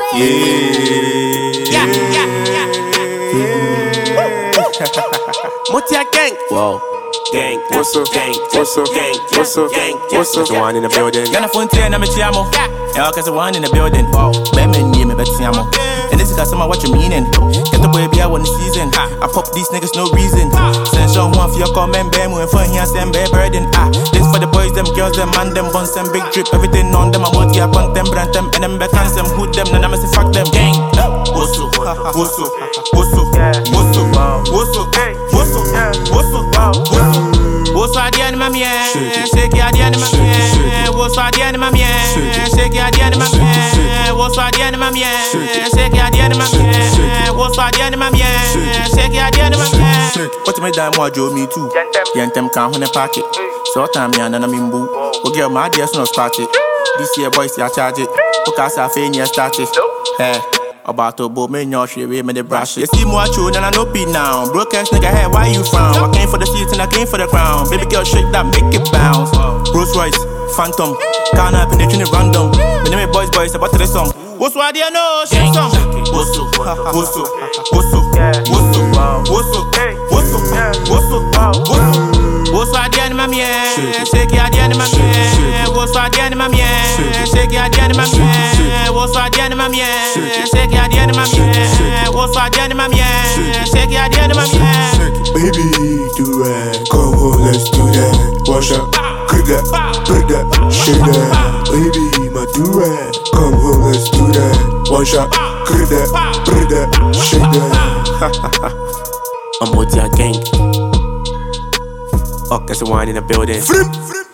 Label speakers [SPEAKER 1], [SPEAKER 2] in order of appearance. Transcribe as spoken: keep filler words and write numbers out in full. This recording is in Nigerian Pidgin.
[SPEAKER 1] Yeah, yeah, yeah, yeah. Motia gang.
[SPEAKER 2] Wow.
[SPEAKER 1] Gang,
[SPEAKER 3] What's up?
[SPEAKER 1] gang,
[SPEAKER 3] What's up?
[SPEAKER 1] gang,
[SPEAKER 3] What's up?
[SPEAKER 1] gang,
[SPEAKER 3] What's up?
[SPEAKER 2] The one in the building.
[SPEAKER 4] Gonna fontaine, I'm a chiamo. Yeah, cause the one in the building. Batman, yeah, me bet siamo. And this is cause someone what you meaning. Get the baby, I want the season. I pop these niggas, no reason. Send some one for your comment, bam, when fun here, send bear burden. Ah, this for the boys, them girls, them man, them buns, them big drip. Everything on them, I'm multi, I want them, brand them, and them back hands, them hood them, and I'm say fuck them, gang. Wosso, wosso, wosso, wosso, wosso, wosso, wosso, wosso. What's all the animal, yeah? Shake your animal, yeah. What's all the animal, yeah? Shake your animal, yeah. What's all the animal, yeah? Shake your animal, yeah. What's all the animal, yeah? Shake your animal, yeah. What you made that more Joe me too? Yantem can't hold a pocket. So time me and I'm in boo. We'll get my dear son of scratch it. This year boys, I charge it. Because I feel near started. Hey. About to bow me your shit with me the brush. You see more true than I know beat now. Broke ass nigga head, why you frown? I came for the seats and I came for the crown. Baby girl shake that, make it bounce. Rolls Royce, Phantom, can't happen, they tune it random. My name is boys, boys, about to the song. What's what do you know? Shake some. What's up? What's up? What's up? What's up? What's up? What's up? What's up? What's up? What's all the animal, yeah? Shake your animal, yeah. What's all the animal, yeah? Shake your animal, yeah. What's all the animal, yeah? Shake your animal, yeah. What's all the animal, yeah? Shake your animal, yeah.
[SPEAKER 3] Baby, do it. Come on, let's do that. Wash up, cook that, put that, shake that. Baby, my do it. Come on, let's do that. Wash up, cook that, put that, shake that.
[SPEAKER 2] I'm Motia gang. Oh, that's the one in the building.
[SPEAKER 3] Flip, flip.